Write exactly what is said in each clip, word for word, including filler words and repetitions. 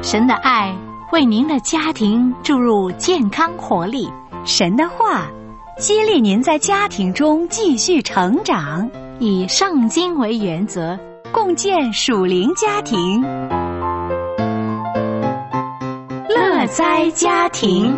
神的爱为您的家庭注入健康活力， 神的话激励您在家庭中继续成长， 以圣经为原则， 共建属灵家庭。 乐哉家庭。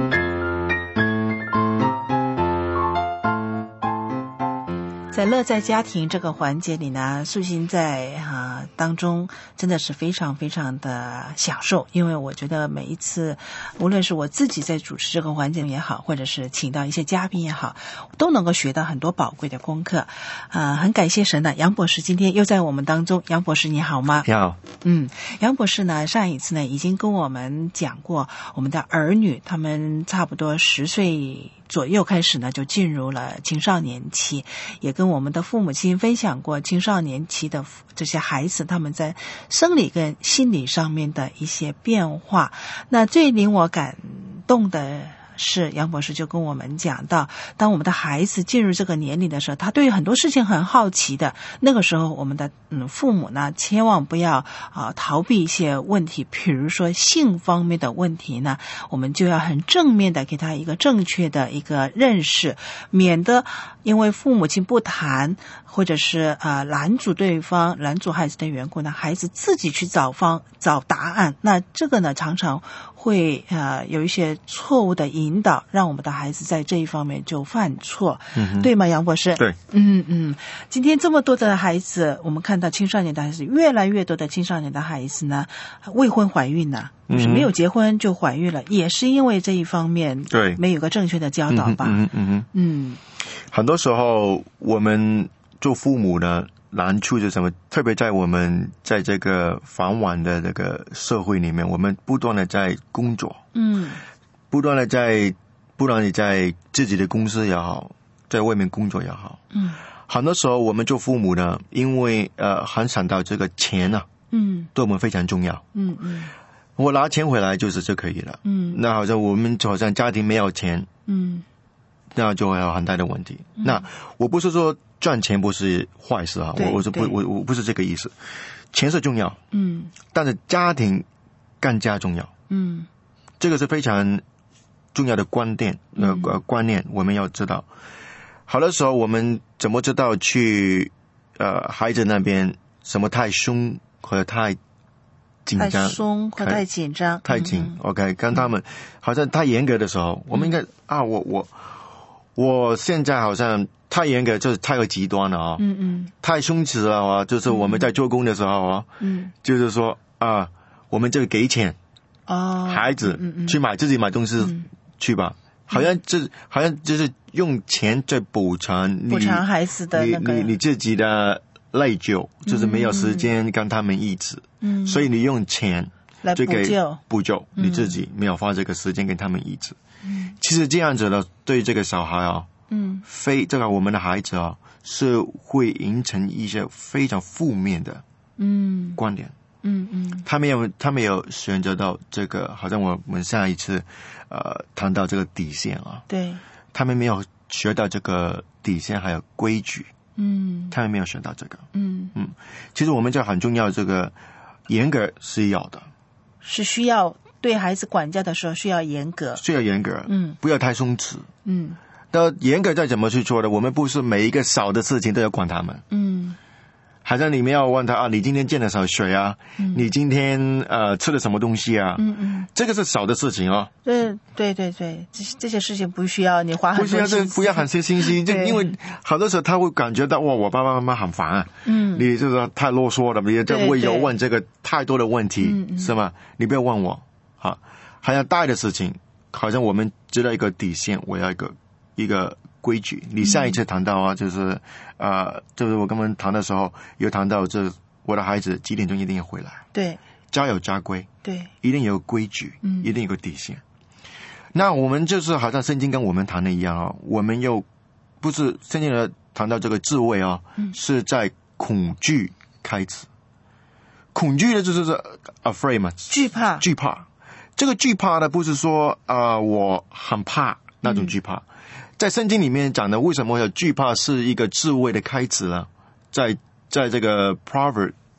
在乐在家庭这个环节里呢，素心在啊当中真的是非常非常的享受，因为我觉得每一次无论是我自己在主持这个环节也好，或者是请到一些嘉宾也好，都能够学到很多宝贵的功课啊、呃，很感谢神的杨博士今天又在我们当中。杨博士你好吗？ 你好。 嗯，杨博士呢上一次呢已经跟我们讲过，我们的儿女他们差不多十岁左右开始呢就进入了青少年期，也跟我们的父母亲分享过青少年期的这些孩子他们在生理跟心理上面的一些变化。那最令我感动的是杨博士就跟我们讲到，当我们的孩子进入这个年龄的时候，他对于很多事情很好奇的，那个时候我们的嗯父母呢千万不要啊、呃、逃避一些问题，比如说性方面的问题呢，我们就要很正面的给他一个正确的一个认识，免得因为父母亲不谈或者是呃拦阻对方拦阻孩子的缘故呢，孩子自己去找方找答案，那这个呢常常会呃有一些错误的引导，让我们的孩子在这一方面就犯错、嗯、对吗杨博士？ 对。 嗯嗯，今天这么多的孩子，我们看到青少年的孩子，越来越多的青少年的孩子呢未婚怀孕呢、啊、就是没有结婚就怀孕了、嗯、也是因为这一方面对没有个正确的教导吧。 嗯嗯 嗯, 嗯很多时候我们做父母的难处是什么？特别在我们在这个繁忙的这个社会里面，我们不断的在工作，嗯，不断的在不断的在自己的公司也好，在外面工作也好，嗯，很多时候我们做父母呢，因为呃很想到这个钱啊，嗯，对我们非常重要，嗯嗯，我拿钱回来就是就可以了，嗯，那好像我们好像家庭没有钱，嗯，那就会有很大的问题。嗯、那我不是说赚钱不是坏事啊，我我是不我我不是这个意思，钱是重要，嗯，但是家庭更加重要，嗯，这个是非常重要的观点呃、嗯、观念，我们要知道。好的时候我们怎么知道去呃孩子那边什么太凶或者太紧张， 太松或太紧张， 太紧、嗯、OK 跟他们好像太严格的时候、嗯、我们应该啊我我我现在好像太严格就是太过极端了啊、哦，嗯嗯，太松弛了啊，就是我们在做工的时候啊，嗯，就是说啊，我们就给钱哦，孩子嗯嗯去买自己买东西、嗯、去吧，好像就、嗯、好像就是用钱在补偿补偿孩子的那个你你你自己的内疚，就是没有时间跟他们一起，嗯，所以你用钱来补救补救你自己没有花这个时间跟他们一起。嗯，其实这样子的对这个小孩啊，嗯，非这个我们的孩子啊，是会形成一些非常负面的嗯观点，嗯嗯，他没有他没有选择到这个，好像我们上一次呃谈到这个底线啊，对，他们没有学到这个底线还有规矩，嗯，他们没有学到这个，嗯嗯，其实我们就很重要，这个严格是要的， 是需要。对孩子管教的时候需要严格， 需要严格，嗯，不要太松弛，嗯。那严格再怎么去做的？我们不是每一个小的事情都要管他们，嗯。好像你们要问他啊，你今天见了什么水啊？嗯、你今天呃吃了什么东西啊？嗯嗯，这个是小的事情哦。 对对对对，这这些事情不需要你花很多心思， 不需要这不要很些心思，就因为很多时候他会感觉到哇，我爸爸妈妈很烦啊，嗯，你就是太啰嗦了，你这为有问这个太多的问题，嗯嗯是吗？你不要问我。好，好像大的事情，好像我们知道一个底线，我要一个一个规矩。你上一次谈到啊，就是呃，就是我跟他们谈的时候，有谈到这我的孩子几点钟一定要回来，对，家有家规，对，一定有规矩，嗯，一定有个底线。那我们就是好像圣经跟我们谈的一样啊，我们又不是圣经的谈到这个智慧啊，嗯，是在恐惧开始，恐惧的就是 afraid 嘛， 惧怕， 惧怕。这个惧怕的不是说啊、呃、我很怕那种惧怕、嗯，在圣经里面讲的为什么有惧怕是一个智慧的开始呢？在在这个 Proverb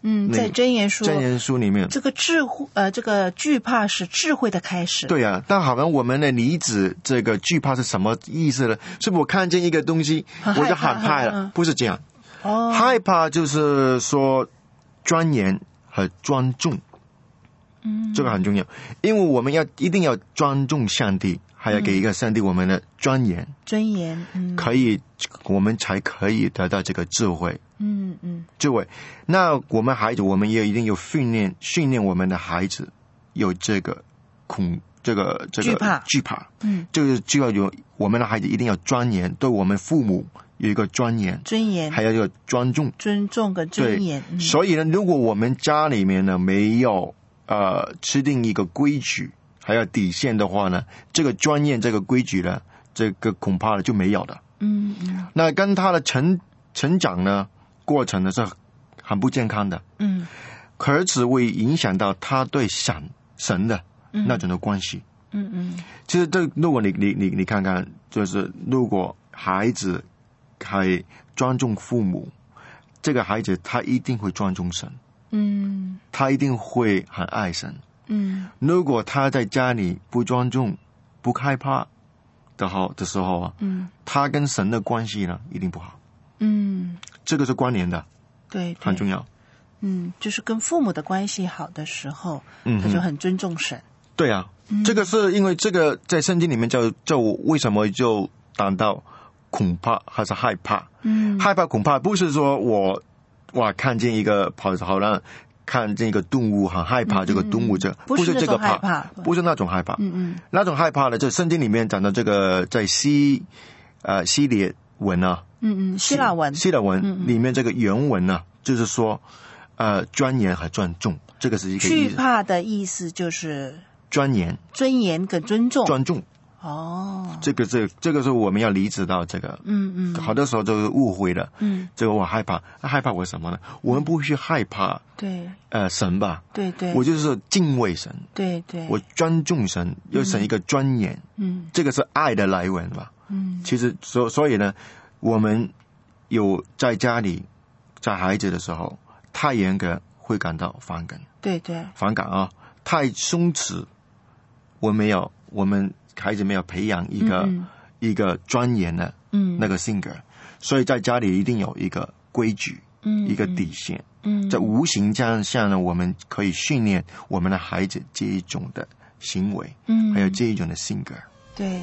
嗯，在箴言书， 箴言书里面， 这个智慧呃，这个惧怕是智慧的开始。 对啊，但好像我们的理解这个惧怕是什么意思呢？是不是我看见一个东西我就害怕了？ 嗯、 不是这样。 哦， 害怕就是说庄严和尊重， 嗯， 这个很重要，因为我们要一定要尊重上帝，还要给一个上帝我们的尊严， 尊严，嗯， 可以我们才可以得到这个智慧。 嗯嗯， 智慧。那我们孩子，我们也一定有训练，训练我们的孩子有这个恐，这个这个惧怕， 惧怕。 嗯， 就是就要有我们的孩子一定要尊严，对我们父母有一个尊严， 尊严， 还有一个尊重， 尊重跟尊严。 嗯、所以呢，如果我们家里面呢没有呃制定一个规矩，还有底线的话呢，这个尊严这个规矩呢，这个恐怕呢就没有了。 嗯嗯。 那跟他的成成长呢？过程呢是很不健康的， 嗯， 而且会影响到他对神神的那种的关系， 嗯嗯。 其实这如果你你你你看看，就是如果孩子还尊重父母，这个孩子他一定会尊重神， 嗯， 他一定会很爱神， 嗯。 如果他在家里不尊重、不害怕的好的时候啊， 嗯， 他跟神的关系呢一定不好。 嗯， 这个是关联的， 对， 很重要。 嗯，就是跟父母的关系好的时候， 嗯， 他就很尊重神。 对啊， 嗯、 这个是因为这个在圣经里面就就为什么就谈到恐怕还是害怕？ 嗯， 害怕恐怕不是说我哇看见一个跑好像看见一个动物很害怕，这个动物这、嗯、 不是这个怕， 不是那种害怕。 嗯嗯， 那种害怕呢，就圣经里面讲的这个在希呃希列文啊。 嗯嗯，希腊文， 希腊文里面这个原文呢、啊，就是说，呃，尊严和尊重，这个是一个意思。 惧怕的意思就是尊严、 尊严跟尊重。 尊重。 哦， 这个这这个是我们要理解到这个。 嗯嗯。 好多时候就是误会了。 嗯。 这个我害怕，害怕我什么呢？我们不会去害怕。 对。 呃，神吧。 对对。 我就是敬畏神。 对对。 我尊重神，有神一个尊严。 嗯。 这个是爱的来源吧。 嗯。 其实所所以呢。我们有在家里在孩子的时候太严格会感到反感， 对对， 反感啊，太松弛，我没有，我们孩子没有培养一个、嗯、一个尊严的那个性格、嗯，所以在家里一定有一个规矩，嗯，一个底线，嗯，在无形这下呢，我们可以训练我们的孩子这一种的行为，嗯，还有这一种的性格， 对。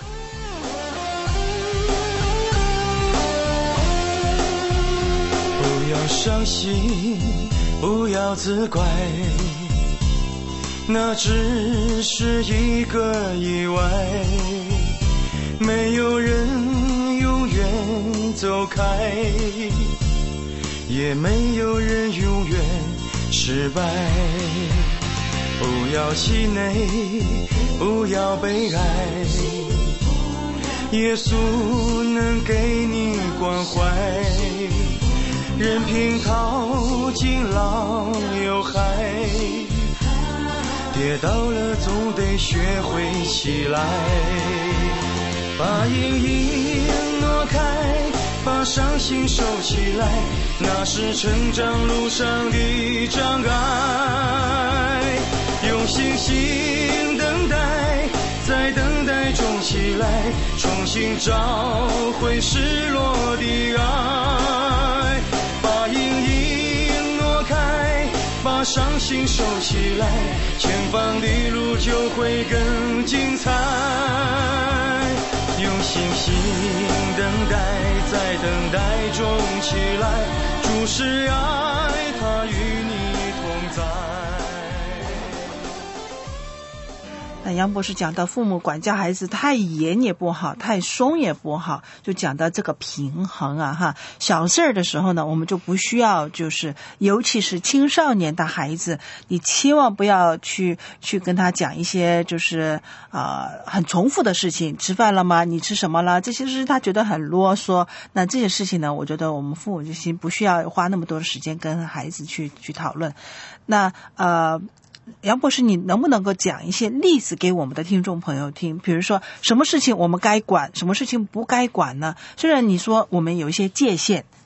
不要伤心，不要责怪，那只是一个意外，没有人永远走开，也没有人永远失败。不要气馁，不要悲哀，耶稣能给你关怀，任凭淘尽浪有海，跌倒了总得学会起来，把阴影挪开，把伤心收起来，那是成长路上的障碍，用信心等待，在等待中起来，重新找回失落的爱，把阴影挪开，把伤心收起来，前方的路就会更精彩，用信心等待，在等待中起来，主是爱，他与你同在。 那杨博士讲到父母管教孩子太严也不好，太松也不好，就讲到这个平衡啊哈。小事儿的时候呢，我们就不需要，就是尤其是青少年的孩子，你千万不要去去跟他讲一些就是啊、呃、很重复的事情。吃饭了吗？你吃什么了？这些事他觉得很啰嗦。那这些事情呢，我觉得我们父母就先不需要花那么多的时间跟孩子去去讨论。那呃。杨博士，你能不能够讲一些例子给我们的听众朋友听？比如说，什么事情我们该管，什么事情不该管呢？虽然你说我们有一些界限，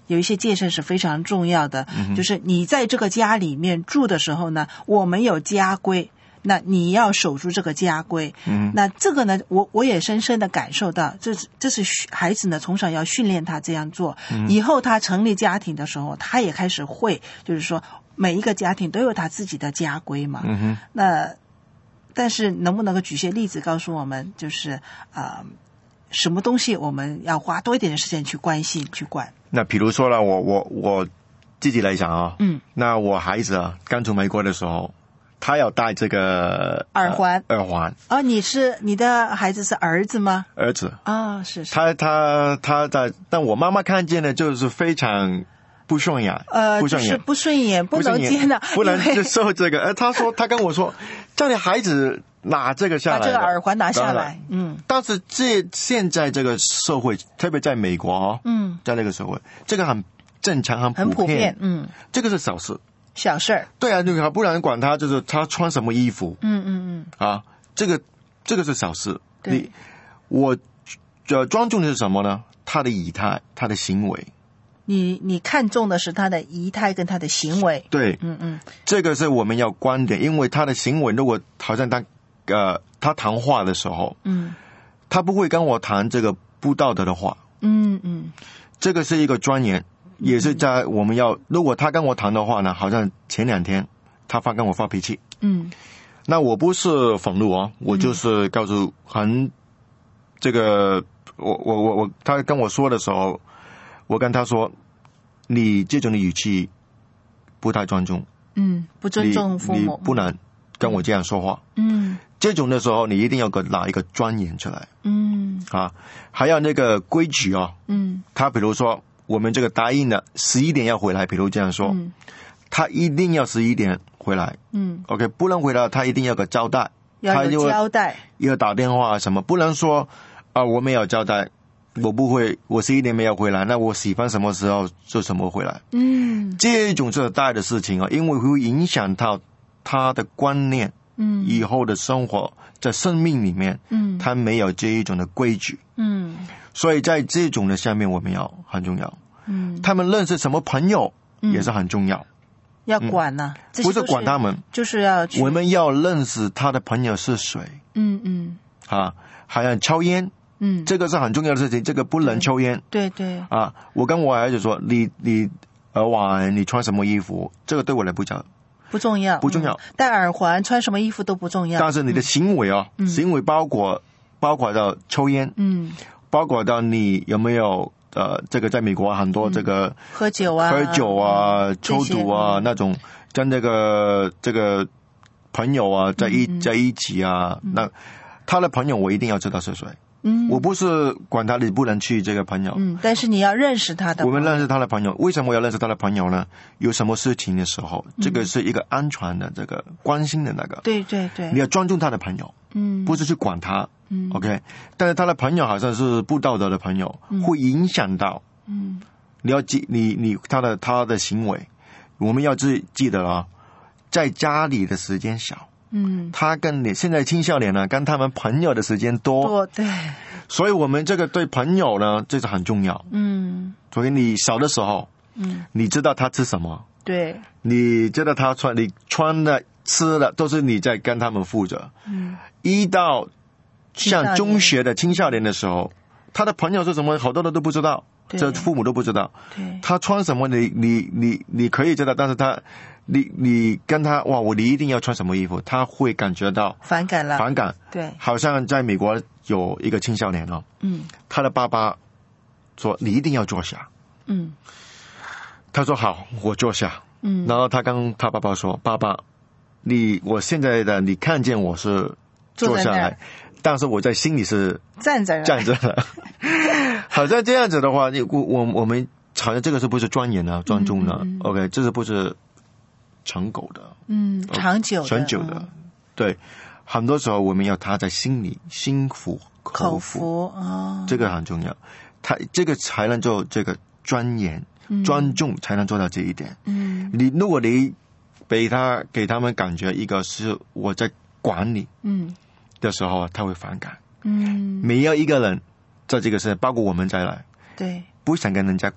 有一些界限是非常重要的， 嗯、 就是你在这个家里面住的时候呢，我们有家规，那你要守住这个家规。 嗯， 那这个呢，我我也深深的感受到，这是这是孩子呢从小要训练他这样做， 嗯、 以后他成立家庭的时候，他也开始会，就是说每一个家庭都有他自己的家规嘛。 嗯哼， 那但是能不能够举些例子告诉我们，就是啊、呃，什么东西我们要花多一点的时间去关心去管？ 那比如说了，我我我自己来讲啊， 嗯， 那我孩子啊刚从美国的时候，他要戴这个耳环， 呃、耳环。 哦，你是你的孩子是儿子吗？ 儿子啊、哦，是是。 他他他在，但我妈妈看见的就是非常不顺眼， 呃， 不顺眼， 就是不顺眼，不能接纳， 不能接受这个。呃，他说他跟我说，叫你孩子拿这个下来， 把这个耳环拿下来。嗯， 但是这现在这个社会，特别在美国哦， 嗯， 在那个社会，这个很正常，很很普遍，嗯， 这个是小事。 小事儿， 对啊，你不然管他，就是他穿什么衣服， 嗯嗯嗯， 啊，这个这个是小事。 对， 你我呃尊重的是什么呢？他的仪态，他的行为。 你你看重的是他的仪态跟他的行为。 对， 嗯嗯， 这个是我们要观点，因为他的行为，如果好像他呃他谈话的时候， 嗯， 他不会跟我谈这个不道德的话， 嗯嗯， 这个是一个专业。也是在我们要，如果他跟我谈的话呢，好像前两天他发跟我发脾气， 嗯， 那我不是愤怒哦，我就是告诉很这个，我我我我，他跟我说的时候，我跟他说，你这种的语气不太尊重， 嗯，不尊重父母， 你你不能跟我这样说话， 嗯， 这种的时候你一定要个拿一个专言出来， 嗯， 啊，还有那个规矩哦， 嗯， 他比如说。我们这个答应的十一点要回来，比如这样说， 嗯、 他一定要十一点回来， 嗯 ，OK， 不能回来，他一定要个交代， 要有交代， 要打电话什么，不能说啊、呃、我没有交代，我不会，我十一点没有回来，那我喜欢什么时候就什么回来， 嗯， 这种是大的事情啊，因为会影响到他的观念， 嗯， 以后的生活在生命里面， 嗯， 他没有这一种的规矩， 嗯。 所以在这种的下面，我们要很重要。 嗯， 他们认识什么朋友也是很重要。 嗯、要管呢、啊嗯，不是管他们， 就是要我们要认识他的朋友是谁。 嗯嗯。 啊，还有抽烟， 嗯， 这个是很重要的事情，这个不能抽烟。 对 对, 对。 啊，我跟我孩子说，你你耳环，你穿什么衣服，这个对我来不讲。 不重要， 不重要。 嗯、戴耳环、穿什么衣服都不重要。 但是你的行为啊， 嗯、 行为包括包括到抽烟， 嗯。 包括到你有没有呃，这个在美国很多这个、嗯、 喝酒啊、 喝酒啊、 嗯、 抽毒啊、嗯、那种，跟那个这个朋友啊在一、嗯、在一起啊、嗯，那他的朋友我一定要知道是谁。嗯，我不是管他你不能去这个朋友， 嗯，但是你要认识他的朋友。 我们认识他的朋友，为什么要认识他的朋友呢？有什么事情的时候， 嗯、 这个是一个安全的这个关心的那个。 对对对， 你要尊重他的朋友，嗯，不是去管他。嗯 ，OK， 但是他的朋友好像是不道德的朋友，嗯、会影响到，嗯，你要记你你他的他的行为，我们要记记得啊，在家里的时间少，嗯，他跟你现在青少年呢，跟他们朋友的时间多， 多对， 所以我们这个对朋友呢，这是很重要，嗯，所以你小的时候，嗯，你知道他吃什么， 对， 你知道他穿你穿的吃的都是你在跟他们负责，嗯，一到像中学的青少年的时候，他的朋友是什么，好多人都不知道，这父母都不知道。对，他穿什么你你你你可以知道，但是他你你跟他哇，我你一定要穿什么衣服，他会感觉到反感了。 反感， 对， 好像在美国有一个青少年哦，嗯，他的爸爸说你一定要坐下，嗯，他说好，我坐下，嗯，然后他跟他爸爸说，爸爸，你我现在的你看见我是坐下来。但是我在心里是站着站着了，好像这样子的话，你我我我们好像这个是不是庄严啊、庄重的、嗯嗯、？OK， 这是不是成狗的？ 嗯，长久的， 长久的、嗯，对，很多时候我们要他在心里心服口服，口服哦， 这个很重要，他这个才能做这个庄严、嗯、尊重，才能做到这一点。嗯，你如果你被他给他们感觉一个是我在管你，嗯。的时候他会反感，嗯，没有一个人在这个世界，包括我们在来， 对， 不想跟人家管，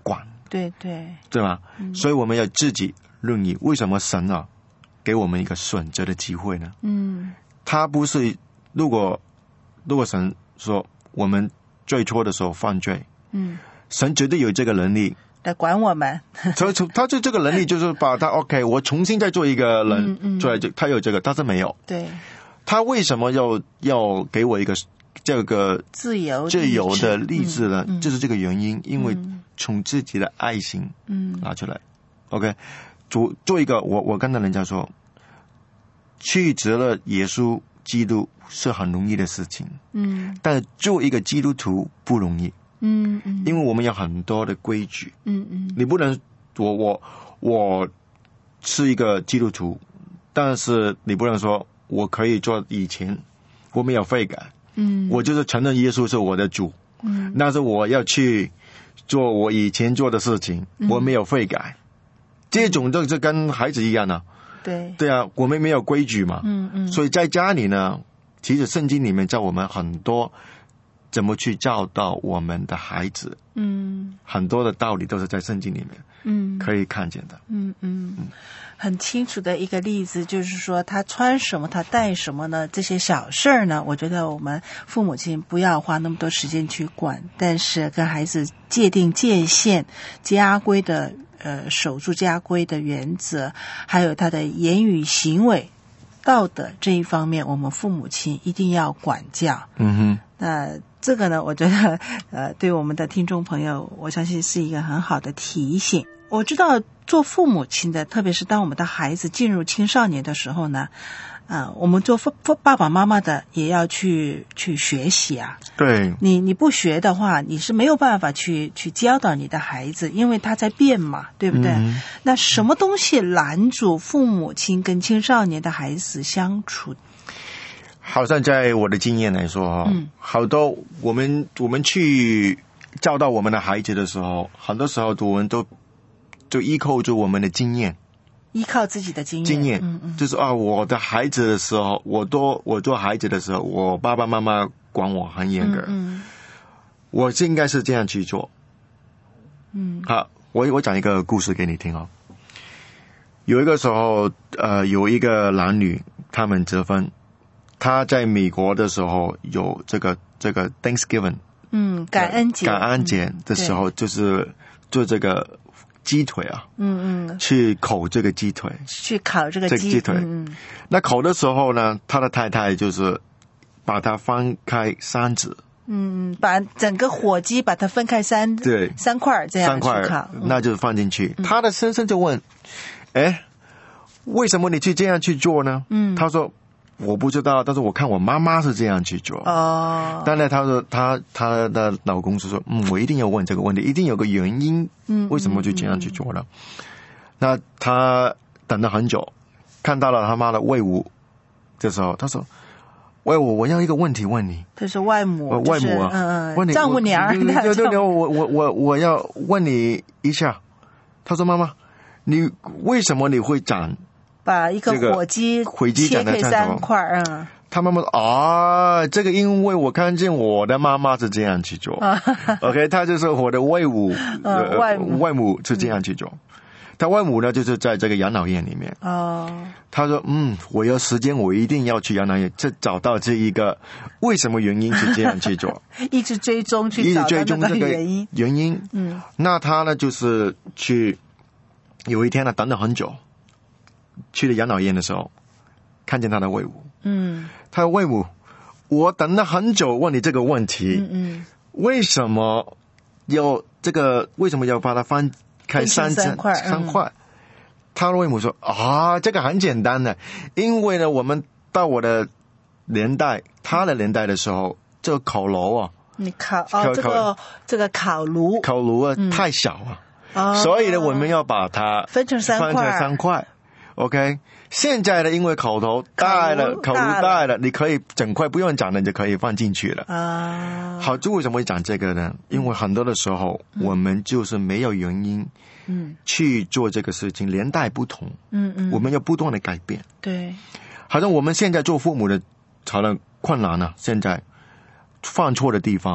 对对对吧？嗯、所以我们要自己论议，为什么神啊给我们一个选择的机会呢？嗯，他不是如果如果神说我们最初的时候犯罪，嗯，神绝对有这个能力来管我们。 所以他就这个能力就是把他 OK， 我重新再做一个人，嗯嗯、出来，他有这个，但是没有。 对， 他为什么要要给我一个这个自由自由的励志呢？嗯嗯、就是这个原因，因为嗯从自己的爱心拿出来。嗯、OK， 做做一个，我我跟人家说，去责了耶稣基督是很容易的事情，嗯，但是做一个基督徒不容易，嗯嗯，因为我们有很多的规矩，嗯嗯，你不能我我我是一个基督徒，但是你不能说我可以做以前我没有悔改，嗯，我就是承认耶稣是我的主，嗯，但是我要去做我以前做的事情，嗯、我没有悔改，这种就是跟孩子一样啊， 对对啊，我们没有规矩嘛，嗯嗯，所以在家里呢，其实圣经里面教我们很多怎么去教导我们的孩子，嗯，很多的道理都是在圣经里面，嗯，可以看见的， 嗯嗯嗯，很清楚的一个例子就是说，他穿什么，他带什么呢？这些小事儿呢，我觉得我们父母亲不要花那么多时间去管，但是跟孩子界定界限、家规的呃守住家规的原则，还有他的言语行为、道德这一方面，我们父母亲一定要管教。嗯哼，那这个呢，我觉得呃，对我们的听众朋友，我相信是一个很好的提醒。我知道做父母亲的，特别是当我们的孩子进入青少年的时候呢，啊、呃，我们做父爸爸妈妈的也要去去学习啊。 对， 你你不学的话，你是没有办法去去教导你的孩子，因为他在变嘛，对不对？嗯、那什么东西拦住父母亲跟青少年的孩子相处？ 好像在我的经验来说哈，嗯，好多我们我们去教导我们的孩子的时候，很多时候我们都就依靠着我们的经验， 依靠自己的经验， 经验， 嗯嗯， 就是啊，我的孩子的时候，我多我做孩子的时候，我爸爸妈妈管我很严格，嗯，嗯我是应该是这样去做，嗯，好，我我讲一个故事给你听哦。有一个时候，呃，有一个男女他们结婚。他在美国的时候有这个这个 Thanksgiving， 嗯，感恩节， 感恩节的时候就是做这个鸡腿啊，嗯嗯，去烤这个鸡腿， 去烤这个鸡鸡腿。嗯，那烤的时候呢，他的太太就是把它分开三子， 嗯，把整个火鸡把它分开三对三块这样三块去烤， 嗯、那就放进去。嗯、他的先生就问，哎，为什么你去这样去做呢？嗯，他说。我不知道，但是我看我妈妈是这样去做。哦。但是她说，她她的老公是说，嗯，我一定要问这个问题，一定有个原因，嗯，为什么就这样去做了？嗯嗯嗯、那他等了很久，看到了他妈的外母的时候，他说：“外母，我要一个问题问你。” 这是外母， 呃、外母啊， 嗯嗯， 丈母娘。 对对对，我我我我要问你一下。他说：“妈妈，你为什么你会长？” 把一个火鸡切开三块，嗯， 他妈妈说啊，这个因为我看见我的妈妈是这样去做，OK， 他就是我的外母， 呃、外母外母是这样去做，他外母呢就是在这个养老院里面，哦，他说嗯，我有时间我一定要去养老院，这找到这一个为什么原因是这样去做， 一直追踪去找到那个原因， 原因，嗯，那他呢就是去有一天呢等了很久。去了养老院的时候，看见他的外母。嗯，他的外母，我等了很久问你这个问题。嗯嗯，为什么要这个？为什么要把它分开三三块？ 三块？嗯、他的外母说啊，这个很简单的，因为呢，我们到我的年代，他的年代的时候，这个烤炉啊， 你烤哦，这个这个烤炉， 烤炉啊、嗯、太小啊，哦、所以呢，我们要把它分成三块， 分成三块。OK， 现在呢，因为烤头大了，烤炉大了，你可以整块不用讲了，你就可以放进去了。啊，好，就为什么会讲这个呢？因为很多的时候，嗯、我们就是没有原因，嗯，去做这个事情，年代不同，嗯嗯，我们要不断的改变。 对， 好像我们现在做父母的，好像困难啊，现在犯错的地方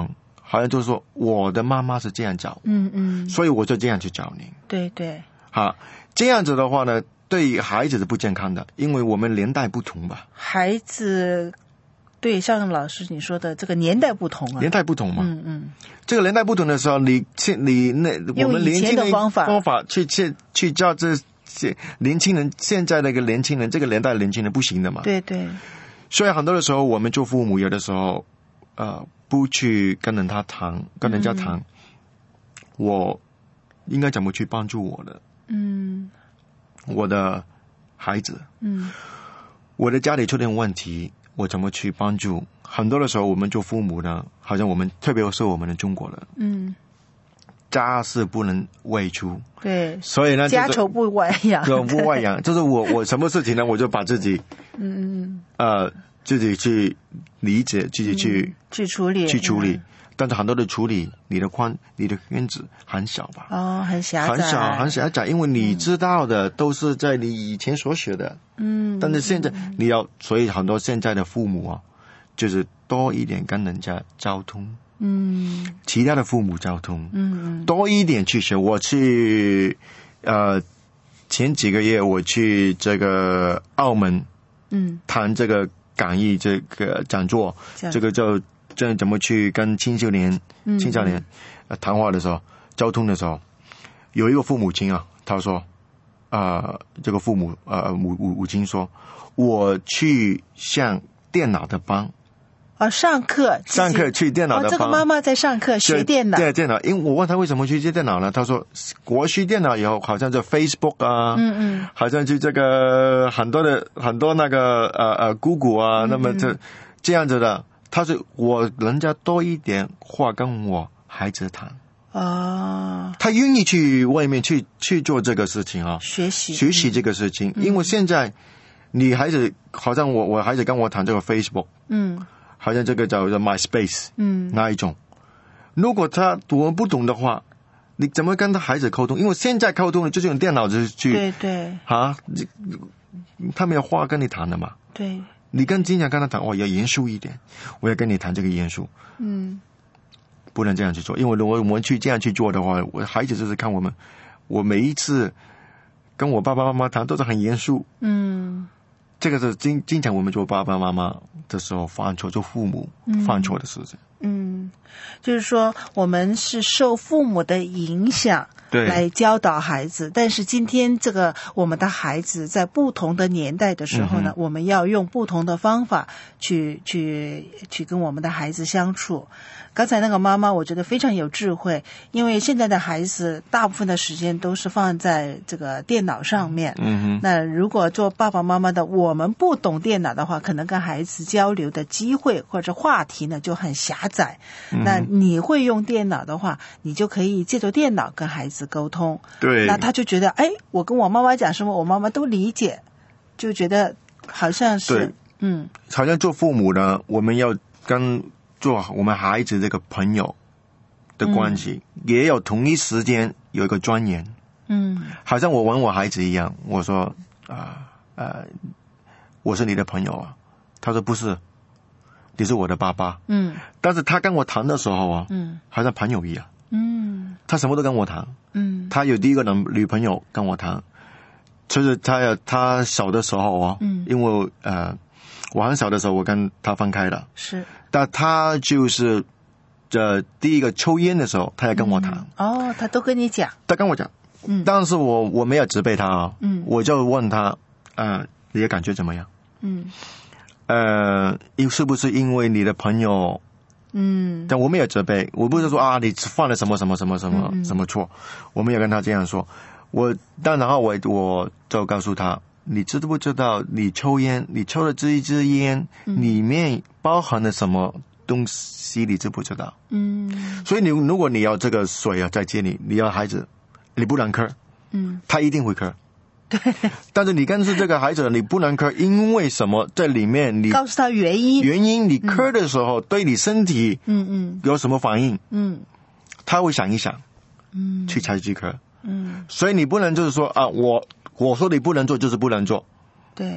好像就是说我的妈妈是这样教我， 嗯嗯， 所以我就这样去教你。 对对， 好，这样子的话呢，对孩子是不健康的，因为我们年代不同吧。 孩子对，像老师你说的这个年代不同啊， 年代不同嘛， 嗯嗯， 这个年代不同的时候，你你那我们年轻人方法方法去去去教这些年轻人，现在那个年轻人，这个年代的年轻人不行的嘛。 对对， 所以很多的时候，我们做父母有的时候，呃，不去跟人他谈，跟人家谈，嗯、我应该怎么去帮助我的，嗯，我的孩子，嗯，我的家里出现问题。我怎么去帮助？很多的时候，我们做父母呢，好像我们特别是我们的中国人，嗯，家事不能外出， 对， 所以呢， 家丑不外扬， 就不外扬，就是我我什么事情呢，我就把自己，嗯嗯，呃，自己去理解，自己去、 嗯、去处理， 去处理。嗯，但是很多的处理，你的宽，你的圈子很小吧？ 哦，很狭窄， 很小，很狭窄，因为你知道的都是在你以前所学的，嗯，但是现在你要，所以很多现在的父母啊，就是多一点跟人家交通，嗯，其他的父母交通，嗯，多一点去学。我去，呃，前几个月我去这个澳门，嗯，谈这个港译这个讲座，这个叫。这怎么去跟青少年、青少年、呃、谈话的时候，交通的时候，有一个父母亲啊，他说，啊、呃，这个父母呃母母母亲说，我去上电脑的班， 啊，上课上课去电脑的班， 哦，这个妈妈在上课学电脑， 对电脑，因为我问他为什么去学电脑呢？他说，我学电脑以后，好像就 Facebook 啊，嗯嗯，好像去这个很多的很多那个呃呃 Google 啊，嗯嗯，那么这这样子的。他是我人家多一点话跟我孩子谈啊，他愿意去外面去去做这个事情啊， 学习学习这个事情，嗯，因为现在你孩子好像我我孩子跟我谈这个 Facebook， 嗯，好像这个叫做 MySpace， 嗯，那一种，如果他我不懂的话，你怎么跟他孩子沟通？因为现在沟通的就是用电脑就去， 对对， 啊，他没有话跟你谈的嘛， 对。 你跟经常跟他谈，我要严肃一点，我要跟你谈这个严肃，嗯，不能这样去做，因为如果我们去这样去做的话，我孩子就是看我们，我每一次跟我爸爸妈妈谈都是很严肃，嗯，这个是经经常我们做爸爸妈妈的时候犯错，做父母犯错的事情，嗯， 就是说我们是受父母的影响。 对， 来教导孩子，但是今天这个我们的孩子在不同的年代的时候呢，嗯，我们要用不同的方法去去去跟我们的孩子相处。刚才那个妈妈我觉得非常有智慧，因为现在的孩子大部分的时间都是放在这个电脑上面，嗯哼，那如果做爸爸妈妈的我们不懂电脑的话，可能跟孩子交流的机会或者话题呢就很狭窄，嗯，那你会用电脑的话，你就可以借助电脑跟孩子沟通， 对， 那他就觉得哎，我跟我妈妈讲什么我妈妈都理解，就觉得好像是对，嗯，好像做父母呢，我们要跟做我们孩子这个朋友的关系，嗯，也有同一时间有一个尊严，嗯，好像我问我孩子一样，我说啊呃我是你的朋友啊，他说不是，你是我的爸爸，嗯，但是他跟我谈的时候啊，嗯，好像朋友一样，嗯，他什么都跟我谈，嗯，他有第一个男女朋友跟我谈，就是他他小的时候啊，嗯，因为呃我很小的时候我跟他分开了， 是， 但他就是这第一个抽烟的时候他也跟我谈， 嗯，哦，他都跟你讲， 他跟我讲，嗯，但是我我没有责备他啊，嗯，我就问他，呃你的感觉怎么样？嗯，呃是不是因为你的朋友，嗯，但我没有责备，我不是说啊你犯了什么什么什么什么嗯嗯什么错，我没有跟他这样说，我但然后我我就告诉他，你知不知道你抽烟，你抽的这一支烟，嗯，里面包含了什么东西，你知不知道？嗯，所以你如果你要这个水啊在这里，你要孩子，你不能咳，嗯，他一定会咳。 对， 但是你跟是这个孩子，你不能咳，因为什么？在里面你告诉他原因， 原因你咳的时候，嗯，对你身体，嗯嗯，有什么反应？嗯，他会想一想，嗯，去才去咳，嗯，所以你不能就是说啊，我我说你不能做就是不能做， 对，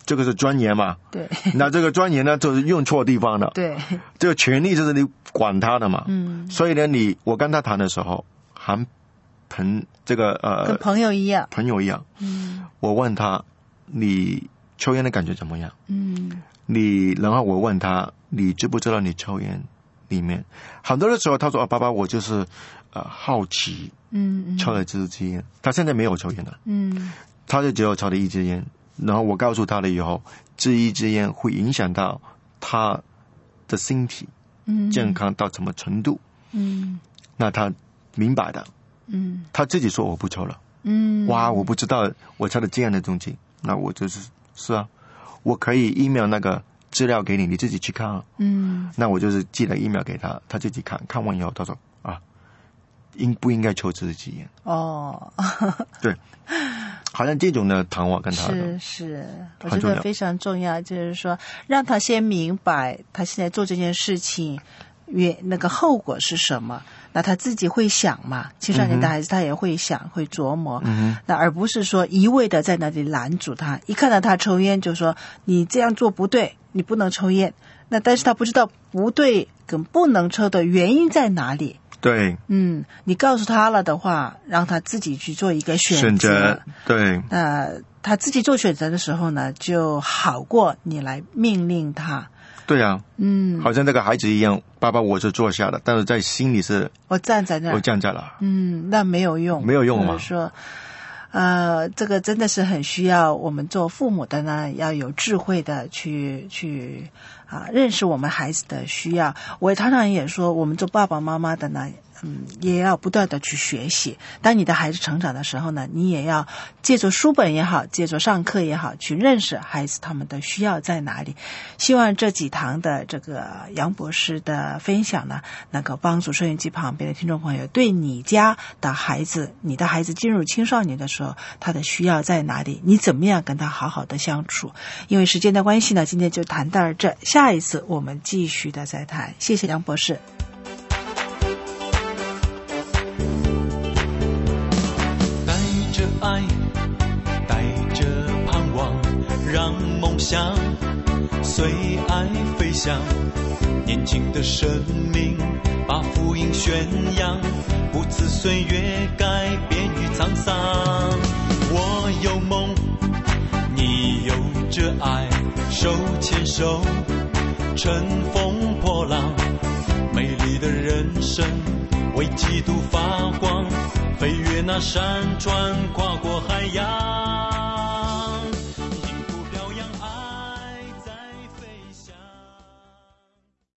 这个是尊严嘛？ 对。 那这个尊严呢，就是用错地方了。 对。 这个权利就是你管他的嘛。 嗯。 所以呢，你我跟他谈的时候，还朋这个呃， 跟朋友一样。 朋友一样。嗯。我问他，你抽烟的感觉怎么样？嗯。你然后我问他，你知不知道你抽烟里面很多的时候，他说啊，爸爸，我就是呃好奇，嗯，抽了这支烟。他现在没有抽烟了，嗯，他就只有抽了一支烟。然后我告诉他了以后，这一支烟会影响到他的身体，嗯，健康到什么程度，嗯，那他明白的，嗯，他自己说我不抽了，嗯，哇，我不知道我抽了这样的东西，那我就是是啊。我可以 email 那个资料给你，你自己去看啊。嗯，那我就是寄了 email 给他，他自己看看完以后，他说啊，应不应该抽这支烟？哦，对，好像这种的谈话跟他是是，我觉得非常重要，就是说让他先明白他现在做这件事情原那个后果是什么。那他自己会想嘛，青少年的孩子他也会想、嗯、会琢磨、嗯、那而不是说一味的在那里拦阻他，一看到他抽烟就说你这样做不对，你不能抽烟。那但是他不知道不对跟不能抽的原因在哪里。 对， 嗯，你告诉他了的话，让他自己去做一个选择， 选择对， 那他自己做选择的时候呢，就好过你来命令他。 对啊，嗯，好像这个孩子一样，爸爸我是坐下的，但是在心里是我站在那， 我站在了， 嗯，那没有用， 没有用嘛。 就是说，呃，这个真的是很需要我们做父母的呢，要有智慧的去去啊，认识我们孩子的需要。我常常也说，我们做爸爸妈妈的呢。嗯，也要不断的去学习。当你的孩子成长的时候呢，你也要借助书本也好，借助上课也好，去认识孩子他们的需要在哪里。希望这几堂的这个杨博士的分享呢，能够帮助收音机旁边的听众朋友，对你家的孩子，你的孩子进入青少年的时候，他的需要在哪里，你怎么样跟他好好的相处。因为时间的关系呢，今天就谈到这，下一次我们继续的再谈。谢谢杨博士。 爱带着盼望，让梦想随爱飞翔。年轻的生命把福音宣扬，不辞岁月改变与沧桑。我有梦，你有着爱，手牵手乘风破浪。美丽的人生为基督发光，飞越那山川，跨过海洋。